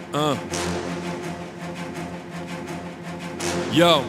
Yo.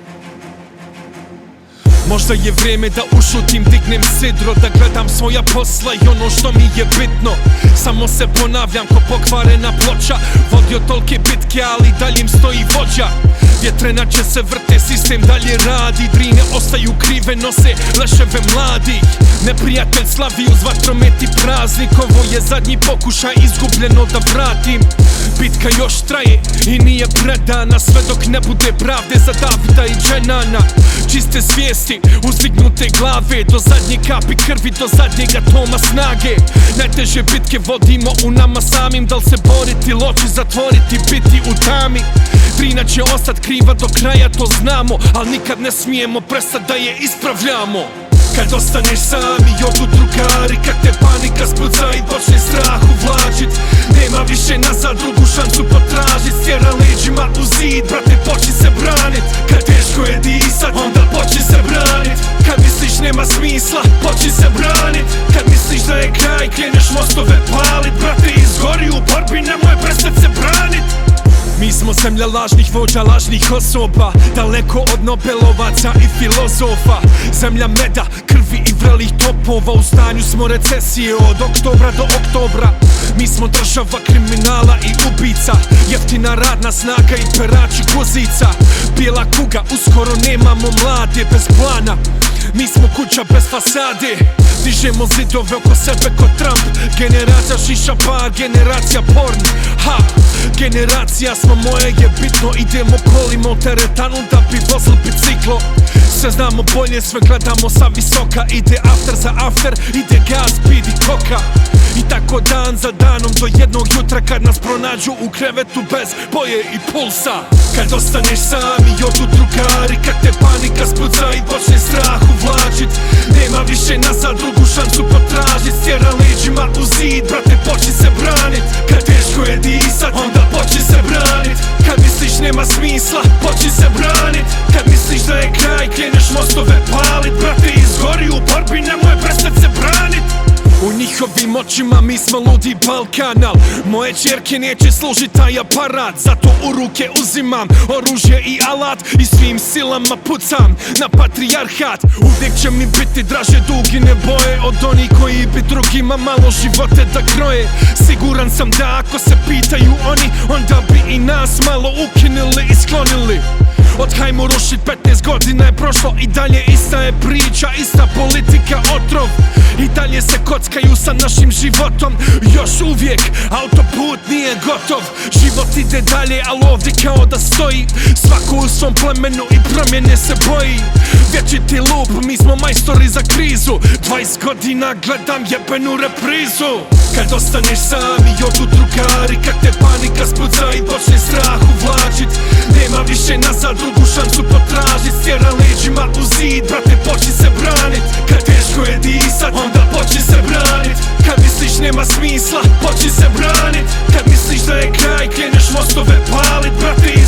Možda je vrijeme da ušutim, dignem sidro, da gledam svoja posla i ono što mi je bitno. Samo se ponavljam ko pokvarena ploča, vodio tolke bitke, ali dalje im stoji vođa. Vjetrenače se vrte, sistem dalje radi, drine ostaju krive, nose leševe mladih. Neprijatelj slavi uz vatromet i praznik, ovo je zadnji pokušaj izgubljeno da vratim. Bitka još traje i nije predana, sve dok ne bude pravde za Davida i Dženana. Čiste svijesti, uzdignute glave, do zadnje kapi krvi, do zadnjeg atoma snage. Najteže bitke vodimo u nama samim, da li se boriti, loči zatvoriti, biti u tami. Drina će ostat kriva do kraja, to znamo, ali nikad ne smijemo prestat da je ispravljamo. Kad ostaneš sam i odu drugari, kad te panika spuca i počne strah uvlačit, nema više nazad, drugu šansu potražit. Stjera leđima u zid, brate, počni se branit. Kad teško je disat, onda počni se branit. Kad misliš nema smisla, počni se branit. Kad misliš da je kraj, kreneš mostove palit. Brate, izgori u borbi, nemoj prestat se branit. Mi smo zemlja lažnih vođa, lažnih osoba, daleko od Nobelovaca i filozofa. Zemlja meda, krvi i vrelih topova, u stanju smo recesije od oktobra do oktobra. Mi smo država kriminala i ubica, jeftina radna snaga i perači kozica. Bijela kuga, uskoro nemamo mlade bez plana. Mi smo kuća bez fasade, dižemo zidove oko sebe ko Trump. Generacija šiša bar, generacija porn. Ha, generacija smo, moje je bitno. Idemo kolima u teretanu da bi vozili biciklo. Sve znamo bolje, sve gledamo sa visoka. Ide after za after, ide gas, speed i koka. I tako dan za danom do jednog jutra, kad nas pronađu u krevetu bez boje i pulsa. Kad ostaneš sam i odu drugari, kad te panika spuca i počne strah uvlačit, nema više nazad, drugu šansu potražit. Stjera leđima u zid, brate, počni se branit. Kad teško je disat, onda počni se branit. Kad misliš nema smisla, počni se branit. Kad misliš da je kraj, kreneš mostove palit. Brate, izgori u borbi, nemoj prestat se branit. U njihovim očima mi smo ludi Balkanal. Moje čerke neće služit taj aparat, zato u ruke uzimam oružje i alat i svim silama pucam na patrijarhat. Uvijek će mi biti draže dugine boje od onih koji bi drugima malo živote da kroje. Siguran sam da ako se pitaju oni, onda bi i nas malo ukinuli i sklonili. Od hajmo rušit, 15 godina je prošlo i dalje ista je priča, ista politika, otrov. I dalje se kockaju sa našim životom, još uvijek autoput nije gotov. Život ide dalje, ali ovdje kao da stoji, svako u svom plemenu i promjene se boji. Vječiti lup, mi smo majstori za krizu, 20 godina gledam jebenu reprizu. Kad ostaneš sam i odu drugari, kad te panika spuca i počne strah uvlačit, nema više nazad, drugu šansu potražit. Stjera leđima u zid, brate, počni se branit. Kad teško je disat, onda počni se branit. Kad misliš nema smisla, počni se branit. Kad misliš da je kraj, kreneš mostove palit. Brate,